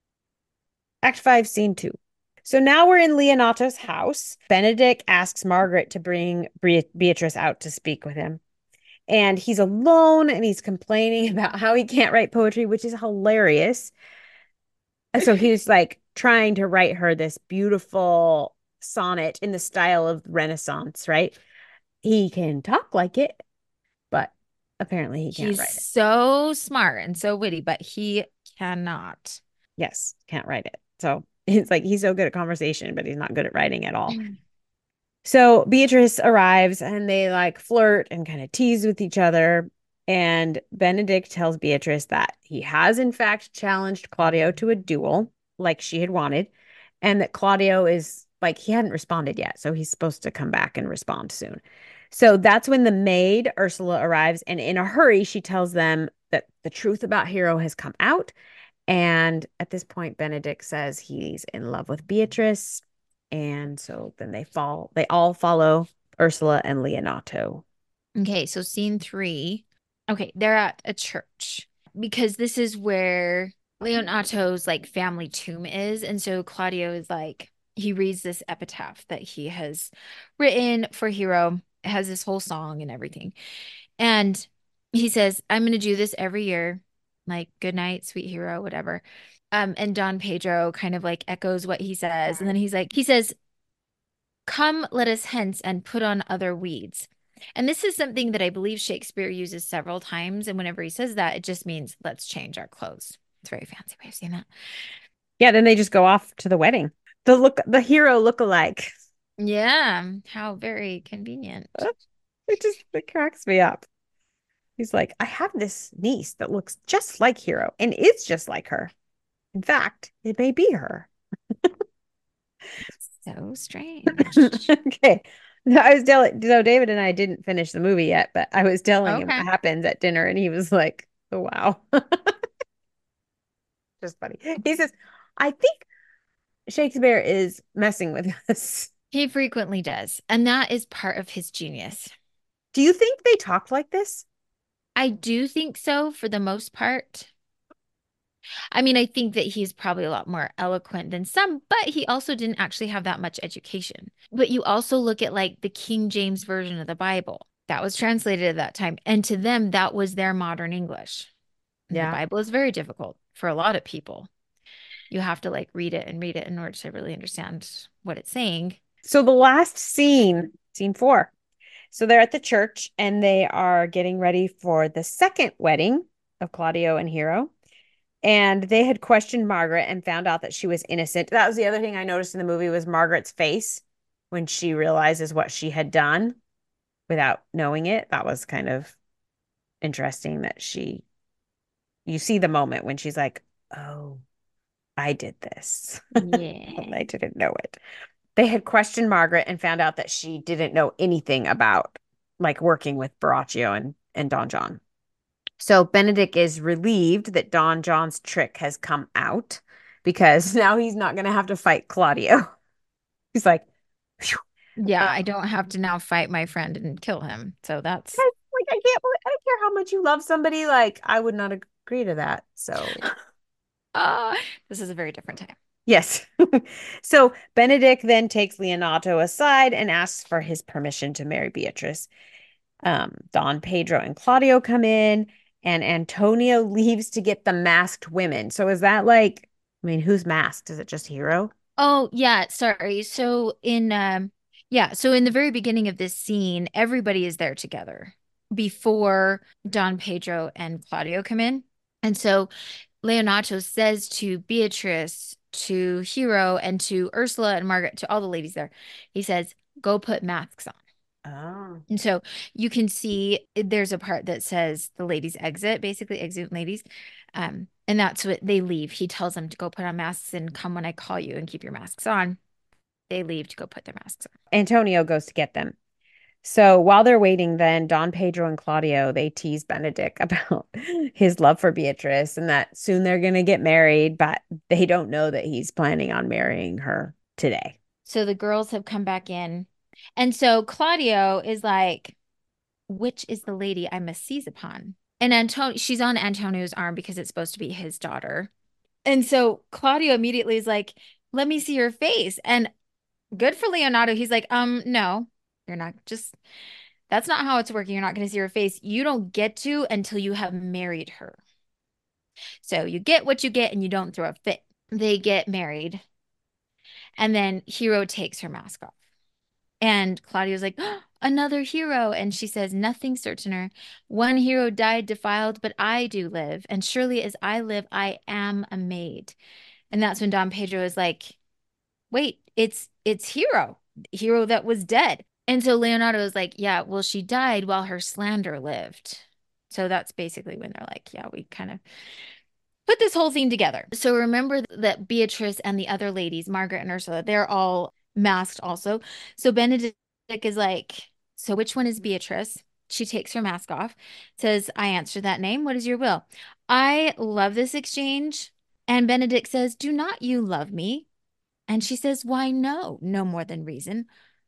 Act five, scene two. So now we're in Leonato's house. Benedict asks Margaret to bring Bre- Beatrice out to speak with him. And he's alone and he's complaining about how he can't write poetry, which is hilarious. And so he's like trying to write her this beautiful sonnet in the style of Renaissance, right? He can talk like it, but apparently he can't He's write it. so smart and so witty, but he cannot. Yes, can't write it. So it's like he's so good at conversation, but he's not good at writing at all. So Beatrice arrives and they like flirt and kind of tease with each other. And Benedict tells Beatrice that he has, in fact, challenged Claudio to a duel like she had wanted, and that Claudio is like, he hadn't responded yet. So he's supposed to come back and respond soon. So that's when the maid, Ursula, arrives. And in a hurry, she tells them that the truth about Hero has come out. And at this point, Benedict says he's in love with Beatrice. And so then they fall, they all follow Ursula and Leonato. Okay, so scene three. Okay, they're at a church because this is where Leonato's like family tomb is. And so Claudio is like, he reads this epitaph that he has written for Hero. It has this whole song and everything. And he says, I'm going to do this every year, like, good night, sweet hero, whatever. Um, and Don Pedro kind of like echoes what he says. And then he's like, he says, come, let us hence and put on other weeds. And this is something that I believe Shakespeare uses several times. And whenever he says that, it just means let's change our clothes. It's a very fancy way of saying that. Yeah, then they just go off to the wedding. The look, the hero look-alike. Yeah, how very convenient. It just it cracks me up. He's like, I have this niece that looks just like Hero and is just like her. In fact, it may be her. So strange. Okay. No, I was telling, so David and I didn't finish the movie yet, but I was telling him Okay. what happens at dinner, and he was like, oh, wow. Just funny. He says, I think Shakespeare is messing with us. He frequently does. And that is part of his genius. Do you think they talked like this? I do think so for the most part. I mean, I think that he's probably a lot more eloquent than some, but he also didn't actually have that much education. But you also look at like the King James version of the Bible that was translated at that time. And to them, that was their modern English. And the Yeah. Bible is very difficult for a lot of people. You have to like read it and read it in order to really understand what it's saying. So the last scene, scene four. So they're at the church and they are getting ready for the second wedding of Claudio and Hero. And they had questioned Margaret and found out that she was innocent. That was the other thing I noticed in the movie was Margaret's face when she realizes what she had done without knowing it. That was kind of interesting that she, you see the moment when she's like, oh, I did this. Yeah. I didn't know it. They had questioned Margaret and found out that she didn't know anything about like working with Baraccio and, and Don John. So Benedict is relieved that Don John's trick has come out because now he's not going to have to fight Claudio. He's like, Yeah, uh, I don't have to now fight my friend and kill him. So that's like like, I can't believe, I don't care how much you love somebody. Like, I would not agree to that. So, Ah, this is a very different time. yes. So Benedict then takes Leonato aside and asks for his permission to marry Beatrice. Um, Don Pedro and Claudio come in, and Antonio leaves to get the masked women. So is that like, I mean, who's masked? Is it just Hero? Oh, yeah, sorry. So in um yeah, so in the very beginning of this scene, everybody is there together before Don Pedro and Claudio come in. And so Leonato says to Beatrice, to Hero, and to Ursula and Margaret, to all the ladies there, he says, go put masks on. Oh. And so you can see there's a part that says the ladies exit, basically exit ladies. Um, and that's what they leave. He tells them to go put on masks and come when I call you and keep your masks on. They leave to go put their masks on. Antonio goes to get them. So while they're waiting, then Don Pedro and Claudio, they tease Benedict about his love for Beatrice and that soon they're going to get married, but they don't know that he's planning on marrying her today. So the girls have come back in. And so Claudio is like, which is the lady I must seize upon? And Antonio, she's on Antonio's arm because it's supposed to be his daughter. And so Claudio immediately is like, let me see your face. And good for Leonardo. He's like, um, no, you're not just, that's not how it's working. You're not going to see her face. You don't get to until you have married her. So you get what you get and you don't throw a fit. They get married. And then Hero takes her mask off. And Claudio's like, oh, another hero. And she says, nothing certainer. One hero died defiled, but I do live. And surely as I live, I am a maid. And that's when Don Pedro is like, wait, it's it's Hero, Hero that was dead. And so Leonardo is like, yeah, well, she died while her slander lived. So that's basically when they're like, yeah, we kind of put this whole thing together. So remember that Beatrice and the other ladies, Margaret and Ursula, they're all masked also. So Benedict is like, so which one is Beatrice? She takes her mask off, says, I answer that name. What is your will? I love this exchange. And Benedict says, do not you love me? And she says, why no? No more than reason.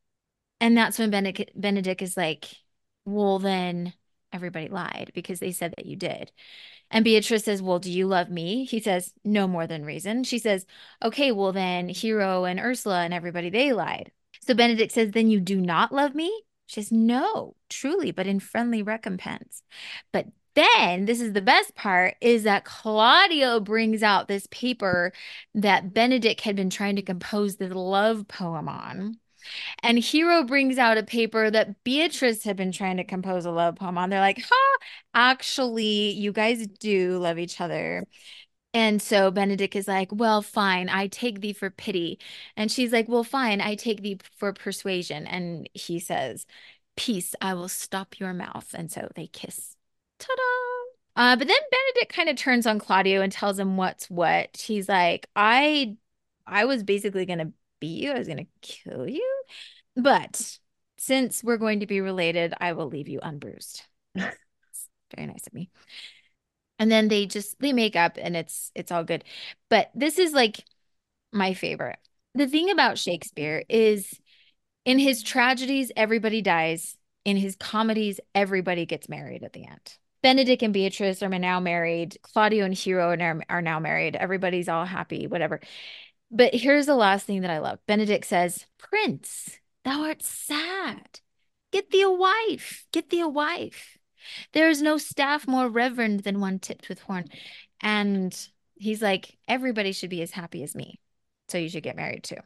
And that's when Benedict, Benedict is like, well, then everybody lied because they said that you did. And Beatrice says, well, do you love me? He says, no more than reason. She says, okay, well, then Hero and Ursula and everybody, they lied. So Benedict says, then you do not love me? She says, no, truly, but in friendly recompense. But then this is the best part is that Claudio brings out this paper that Benedict had been trying to compose the love poem on. And Hero brings out a paper that Beatrice had been trying to compose a love poem on. They're like, huh, actually, you guys do love each other. And so Benedict is like, well, fine, I take thee for pity. And she's like, well, fine, I take thee for persuasion. And he says, peace, I will stop your mouth. And so they kiss. Ta-da! Uh, but then Benedict kind of turns on Claudio and tells him what's what. He's like, I I was basically gonna beat you, I was gonna kill you. But since we're going to be related, I will leave you unbruised. It's very nice of me. And then they just they make up and it's it's all good. But this is like my favorite. The thing about Shakespeare is in his tragedies, everybody dies. In his comedies, everybody gets married at the end. Benedict and Beatrice are now married. Claudio and Hero are now, are now married. Everybody's all happy, whatever. But here's the last thing that I love. Benedict says, Prince, thou art sad. Get thee a wife. Get thee a wife. There is no staff more reverend than one tipped with horn. And he's like, everybody should be as happy as me. So you should get married too.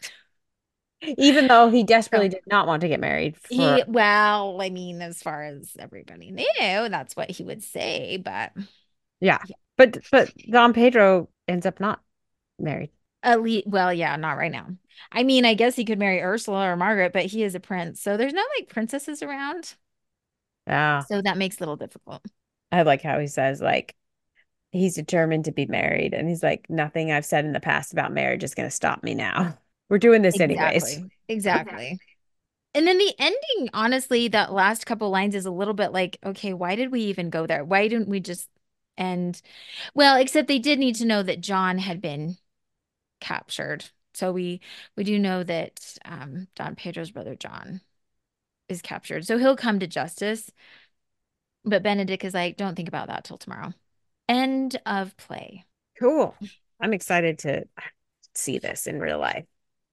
Even though he desperately So did not want to get married for, he, well, I mean, as far as everybody knew, that's what he would say. But yeah. yeah, But but Don Pedro ends up not married. at least, well, yeah, not right now. I mean, I guess he could marry Ursula or Margaret, but he is a prince. So there's no like princesses around. Yeah. So that makes it a little difficult. I like how he says like he's determined to be married and he's like nothing I've said in the past about marriage is going to stop me now. We're doing this anyways. Exactly. Exactly. And then the ending, honestly, that last couple lines is a little bit like, okay, why did we even go there? Why didn't we just end? Well, except they did need to know that John had been captured. So we we do know that um, Don Pedro's brother John is captured. So he'll come to justice. But Benedict is like, don't think about that till tomorrow. End of play. Cool. I'm excited to see this in real life.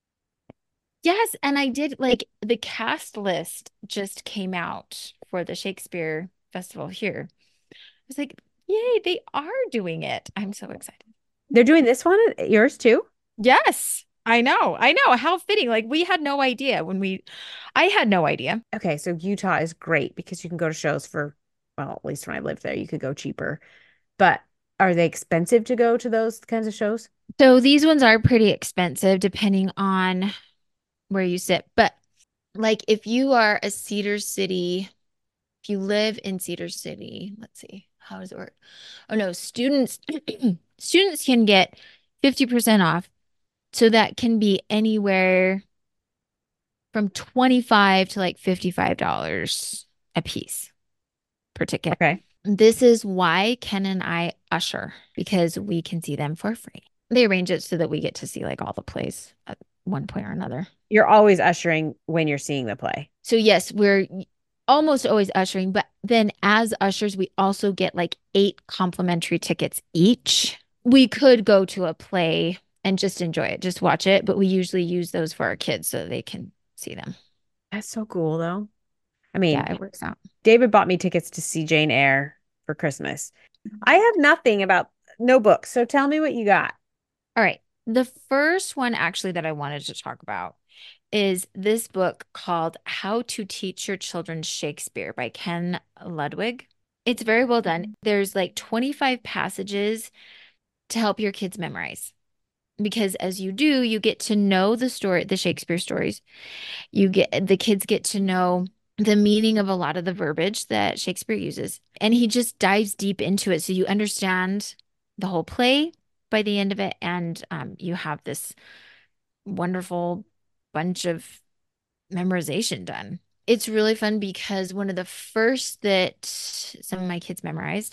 Yes, and I did like the cast list just came out for the Shakespeare Festival here. I was like, yay, they are doing it. I'm so excited. They're doing this one, yours too? Yes, I know. I know. How fitting. Like we had no idea when we, I had no idea. Okay, so Utah is great because you can go to shows for, well, at least when I lived there, you could go cheaper. But are they expensive to go to those kinds of shows? So these ones are pretty expensive depending on where you sit. But like if you are a Cedar City, if you live in Cedar City, let's see, how does it work? Oh no, students students can get fifty percent off. So that can be anywhere from twenty-five to like fifty-five dollars a piece per ticket. Okay. This is why Ken and I usher because we can see them for free. They arrange it so that we get to see like all the plays at one point or another. You're always ushering when you're seeing the play. So yes, we're almost always ushering, but then as ushers, we also get like eight complimentary tickets each. We could go to a play and just enjoy it, just watch it, but we usually use those for our kids so they can see them. That's so cool, though. I Yeah, mean, it works out. David bought me tickets to see Jane Eyre for Christmas. I have nothing about no books, so tell me what you got. All right. The first one actually that I wanted to talk about is this book called How to Teach Your Children Shakespeare by Ken Ludwig. It's very well done. There's like twenty-five passages to help your kids memorize. Because as you do, you get to know the story, the Shakespeare stories. You get the kids get to know the meaning of a lot of the verbiage that Shakespeare uses. And he just dives deep into it. So you understand the whole play by the end of it. And um, you have this wonderful bunch of memorization done. It's really fun because one of the first that some of my kids memorized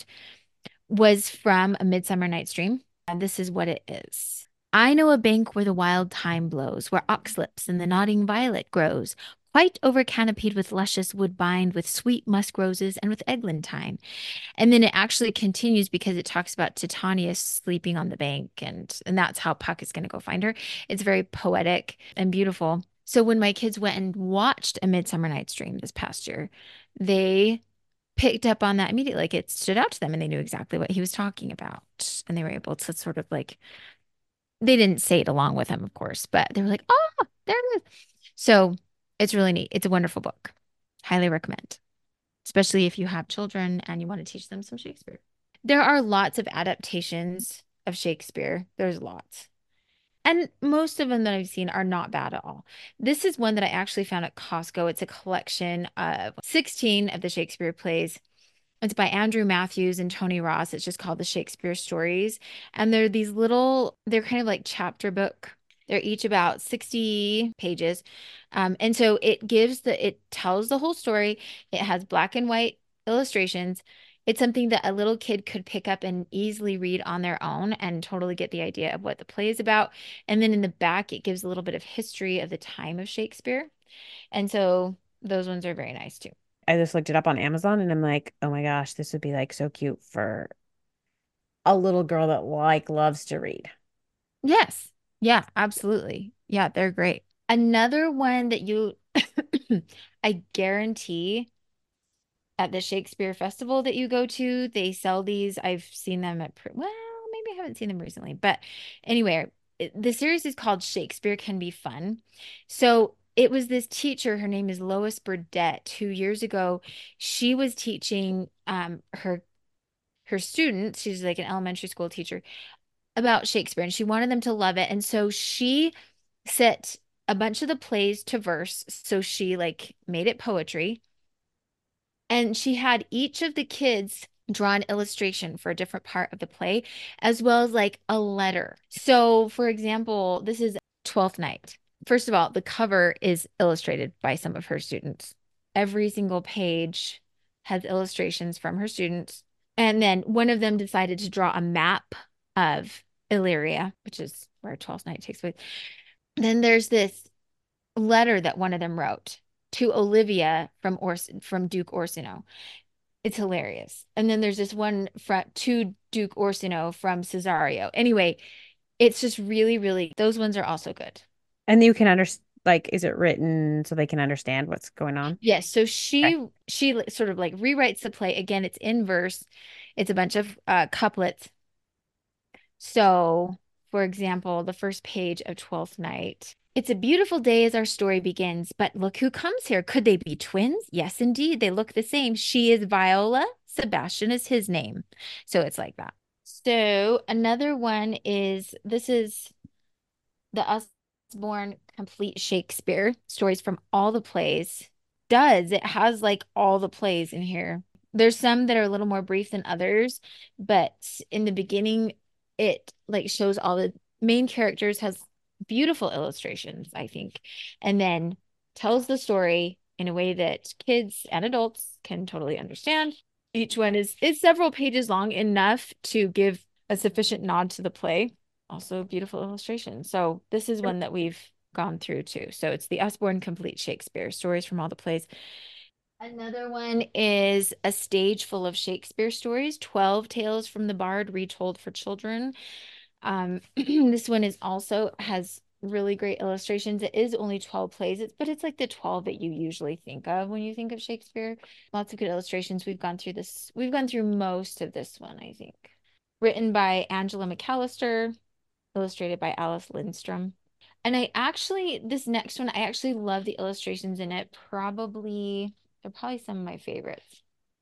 was from A Midsummer Night's Dream. And this is what it is. I know a bank where the wild thyme blows, where oxlips and the nodding violet grows, quite over canopied with luscious woodbine, with sweet musk roses and with eglantine. And then it actually continues because it talks about Titania sleeping on the bank, and and that's how Puck is going to go find her. It's very poetic and beautiful. So when my kids went and watched A Midsummer Night's Dream this past year, they picked up on that immediately. Like it stood out to them and they knew exactly what he was talking about. And they were able to sort of like, they didn't say it along with him, of course, but they were like, oh, there it is. So it's really neat. It's a wonderful book. Highly recommend, especially if you have children and you want to teach them some Shakespeare. There are lots of adaptations of Shakespeare. There's lots. And most of them that I've seen are not bad at all. This is one that I actually found at Costco. It's a collection of sixteen of the Shakespeare plays. It's by Andrew Matthews and Tony Ross. It's just called The Shakespeare Stories. And they're these little, they're kind of like chapter book. They're each about sixty pages. Um, and so it gives the, it tells the whole story. It has black and white illustrations. It's something that a little kid could pick up and easily read on their own and totally get the idea of what the play is about. And then in the back, it gives a little bit of history of the time of Shakespeare. And so those ones are very nice too. I just looked it up on Amazon and I'm like, oh my gosh, this would be like so cute for a little girl that like loves to read. Yes. Yeah, absolutely. Yeah, they're great. Another one that you, I guarantee at the Shakespeare Festival that you go to, they sell these. I've seen them at, well, maybe I haven't seen them recently, but anyway, it- the series is called Shakespeare Can Be Fun. So it was this teacher, her name is Lois Burdett, who years ago, she was teaching um her her students, she's like an elementary school teacher, about Shakespeare and she wanted them to love it. And so she set a bunch of the plays to verse. So she like made it poetry and she had each of the kids draw an illustration for a different part of the play, as well as like a letter. So, for example, this is Twelfth Night. First of all, the cover is illustrated by some of her students. Every single page has illustrations from her students. And then one of them decided to draw a map of Illyria, which is where Twelfth Night takes place. Then there's this letter that one of them wrote to Olivia from Ors from Duke Orsino. It's hilarious. And then there's this one from to Duke Orsino from Cesario. Anyway, it's just really, really, those ones are also good. And you can understand, like, is it written so they can understand what's going on? Yes, so Okay. she she li- sort of like rewrites the play. Again, it's in verse. It's a bunch of uh couplets. So, for example, the first page of Twelfth Night. It's a beautiful day as our story begins, but look who comes here. Could they be twins? Yes, indeed. They look the same. She is Viola. Sebastian is his name. So it's like that. So another one is this is the Usborne Complete Shakespeare stories from all the plays. Does it has like all the plays in here? There's some that are a little more brief than others, but in the beginning, it like shows all the main characters, has beautiful illustrations, I think, and then tells the story in a way that kids and adults can totally understand. Each one is is several pages long, enough to give a sufficient nod to the play. Also beautiful illustration. So this is one that we've gone through too. So it's the Usborne Complete Shakespeare, stories from all the plays. Another one is A Stage Full of Shakespeare Stories, twelve Tales from the Bard Retold for Children. Um, this one is also has really great illustrations. It is only twelve plays, it's, but it's like the twelve that you usually think of when you think of Shakespeare. Lots of good illustrations. We've gone through this, we've gone through most of this one, I think. Written by Angela McAllister, illustrated by Alice Lindstrom. And I actually, this next one, I actually love the illustrations in it. Probably, they're probably some of my favorites.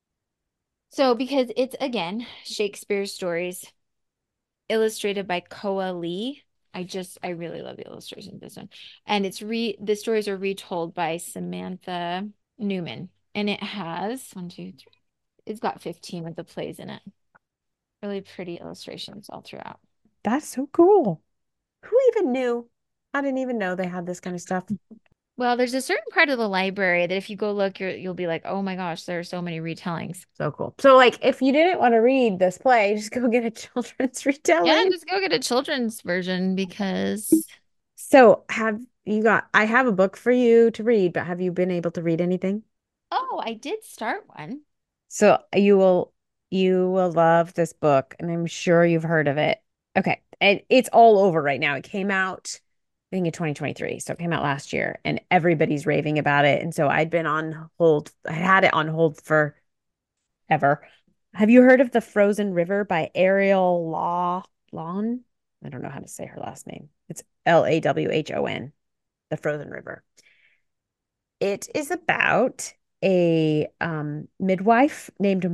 So, because it's again Shakespeare's stories illustrated by Koa Lee. I just, I really love the illustrations of this one. And it's re, the stories are retold by Samantha Newman. And it has one, two, three, it's got fifteen of the plays in it. Really pretty illustrations all throughout. That's so cool. Who even knew? I didn't even know they had this kind of stuff. Well, there's a certain part of the library that if you go look, you're, you'll be like, oh my gosh, there are so many retellings. So cool. So, like, if you didn't want to read this play, just go get a children's Yeah, retelling. just go get a children's version because, So, have you got, I have a book for you to read, but have you been able to read anything? oh, I did start one. So, you will, you will love this book, and I'm sure you've heard of it. Okay. And it's all over right now. It came out, I think, in twenty twenty-three. So, it came out last year, and everybody's raving about it. And so, I'd been on hold, I had it on hold for ever. Have you heard of The Frozen River by Ariel Law Lawn? I don't know how to say her last name. It's L A W H O N, The Frozen River. It is about a um, midwife named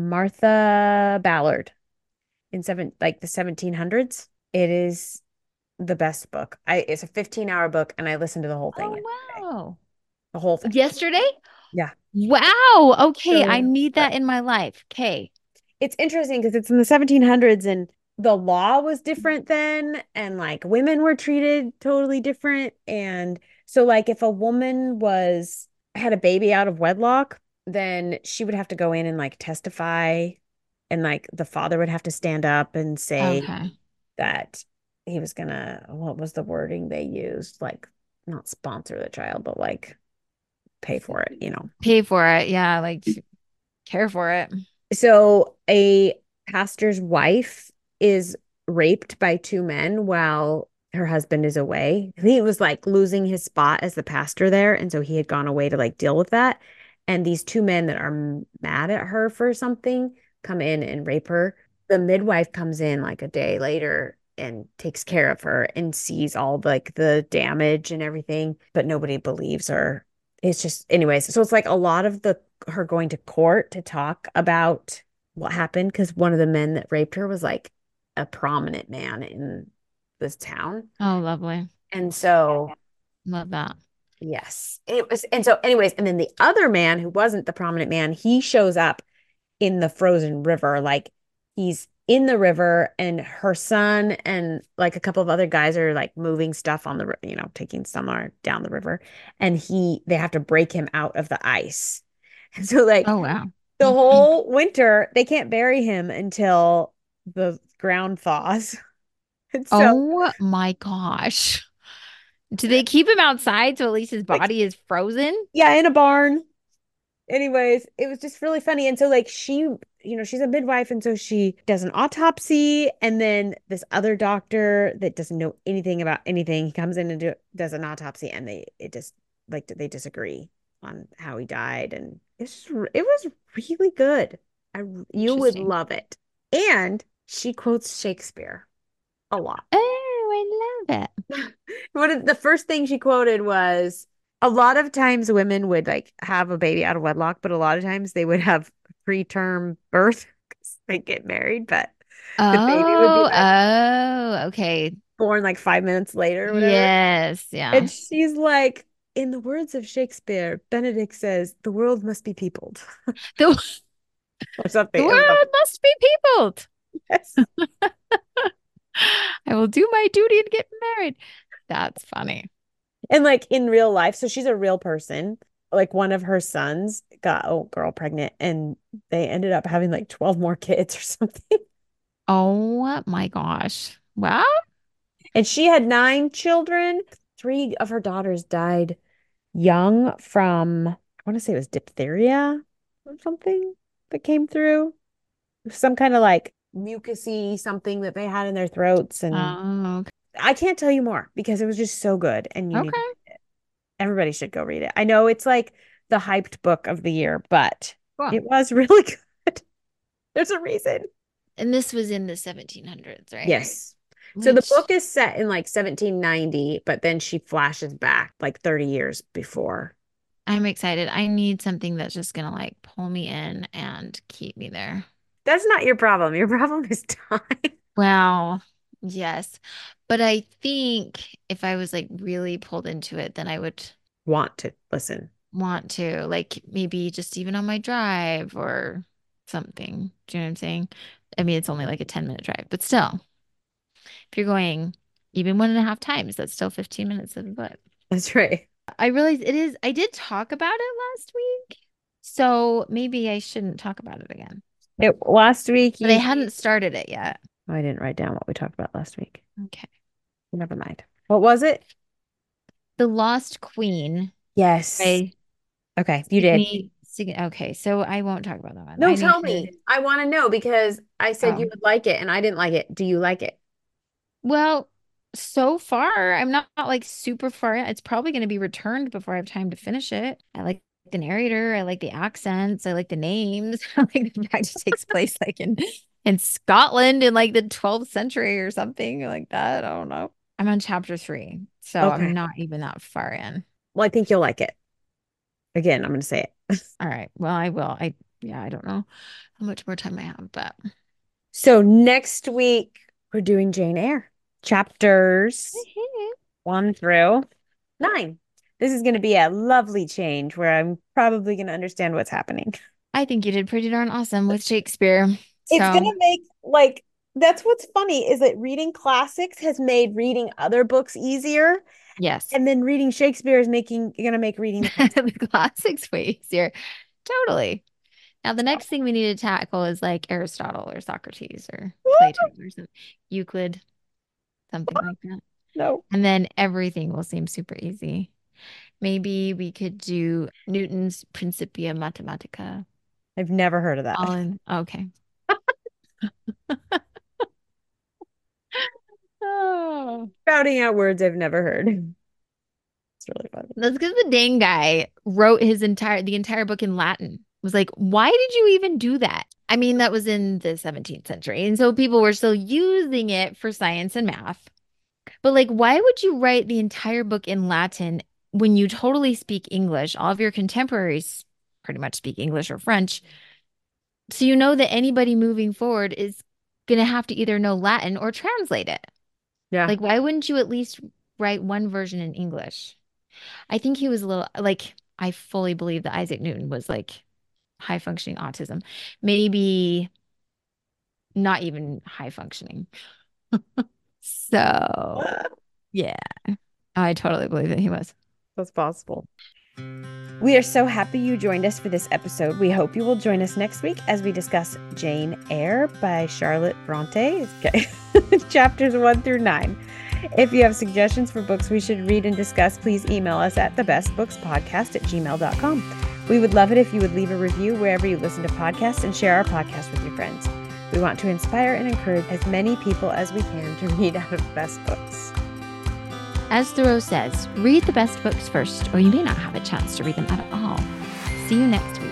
Martha Ballard in seven like the seventeen hundreds. It is the best book. I It's a fifteen hour book, and I listened to the whole thing Oh, yesterday. wow. The whole thing. Yesterday? Yeah. Wow. Okay, I So need good. that in my life. Okay. It's interesting because it's in the seventeen hundreds, and the law was different then, and like women were treated totally different. And so like if a woman was had a baby out of wedlock, then she would have to go in and like testify, and like the father would have to stand up and say Okay. that he was gonna, what was the wording they used? Like not sponsor the child, but like pay for it, you know. Pay for it. Yeah, like care for it. So a pastor's wife is raped by two men while her husband is away. He was like losing his spot as the pastor there, and so he had gone away to like deal with that. And these two men that are mad at her for something come in and rape her. The midwife comes in like a day later and takes care of her and sees all like the damage and everything, but nobody believes her. It's just, anyways, so it's like a lot of the her going to court to talk about what happened because one of the men that raped her was like a prominent man in this town. Oh, lovely. And so, Love that. yes, it was. And so, anyways, and then the other man who wasn't the prominent man, he shows up in the frozen river. Like he's in the river, and her son and like a couple of other guys are like moving stuff on the, you know, taking somewhere down the river. And he, they have to break him out of the ice. And so, like, Oh, wow. the whole winter, they can't bury him until the ground thaws. And so, Oh my gosh. Do they keep him outside so at least his like, body is frozen? yeah, in a barn. anyways, it was just really funny. And so like she, you know, she's a midwife, and so she does an autopsy, and then this other doctor that doesn't know anything about anything, he comes in and do, does an autopsy, and they it just like they disagree on how he died, and it's just, it was really good. I you would Interesting. love it. And she quotes Shakespeare a lot. Oh, I love it. What the first thing she quoted was a lot of times women would like have a baby out of wedlock, but a lot of times they would have preterm birth because they get married, but the baby would be Oh, like oh, okay. born like five minutes later or whatever. Yes, And yeah. she's like, in the words of Shakespeare, Benedict says, the world must be peopled The, or the something. It was world something. must be peopled. Yes. I will do my duty and get married. That's funny. And like in real life, so she's a real person. Like one of her sons got a girl pregnant, and they ended up having like twelve more kids or something. Oh my gosh. Well, And she had nine children. Three of her daughters died young from, I want to say it was diphtheria or something that came through. Some kind of like mucusy something that they had in their throats. And oh, I can't tell you more because it was just so good. And you okay. need to, Okay. everybody should go read it. I know it's like the hyped book of the year, but Cool. it was really good. There's a reason. And this was in the seventeen hundreds, right? Yes. So the Which book is set in like seventeen ninety, but then she flashes back like thirty years before. I'm excited. I need something that's just gonna like pull me in and keep me there. That's not your problem. Your problem is time. Well, yes. But I think if I was like really pulled into it, then I would Want to listen. want to, like maybe just even on my drive or something. Do you know what I'm saying? I mean, it's only like a ten minute drive, but still, if you're going even one and a half times, that's still fifteen minutes of the book. That's right. I realize it is, I did talk about it last week, so maybe I shouldn't talk about it again. It, last week But I you hadn't started it yet. oh, I didn't write down what we talked about last week. Okay. Never mind. What was it? The Lost Queen Yes. by Okay, you did. Sydney. Sig- Okay, so I won't talk about that one. No, I need tell to. me. I want to know because I said you Oh, would like it and I didn't like it. Do you like it? well, so far, I'm not, not like super far in. It's probably going to be returned before I have time to finish it. I like the narrator. I like the accents. I like the names. I like the fact it takes place like in in Scotland in like the twelfth century or something like that. I don't know. I'm on chapter three, so I'm Okay. not even that far in. Well, I think you'll like it. Again, I'm going to say it. All right. Well, I will. I yeah, I don't know how much more time I have, but So next week we're doing Jane Eyre chapters one through nine. This is going to be a lovely change where I'm probably going to understand what's happening. I think you did pretty darn awesome with Shakespeare. It's going So, to make like that's what's funny is that reading classics has made reading other books easier, yes. and then reading Shakespeare is making going to make reading the classics. The classics way easier. Totally. Now, the next thing we need to tackle is like Aristotle or Socrates or Plato or something, Euclid, something like that. No, And then everything will seem super easy. Maybe we could do Newton's Principia Mathematica. I've never heard of that. All in. Okay. Oh. Spouting out words I've never heard. It's really funny. That's because the dang guy wrote his entire the entire book in Latin. Was like, why did you even do that? I mean, that was in the seventeenth century. And so people were still using it for science and math. But like, why would you write the entire book in Latin when you totally speak English? All of your contemporaries pretty much speak English or French. So you know that anybody moving forward is going to have to either know Latin or translate it. Yeah. Like, why wouldn't you at least write one version in English? I think he was a little like, I fully believe that Isaac Newton was like high functioning autism. Maybe not even high functioning. So, yeah, I totally believe that he was. That's possible. We are so happy you joined us for this episode. We hope you will join us next week as we discuss Jane Eyre by Charlotte Bronte, okay. Chapters one through nine. If you have suggestions for books we should read and discuss, please email us at thebestbookspodcast at gmail dot com. We would love it if you would leave a review wherever you listen to podcasts and share our podcast with your friends. We want to inspire and encourage as many people as we can to read out of the best books. As Thoreau says, read the best books first, or you may not have a chance to read them at all. See you next week.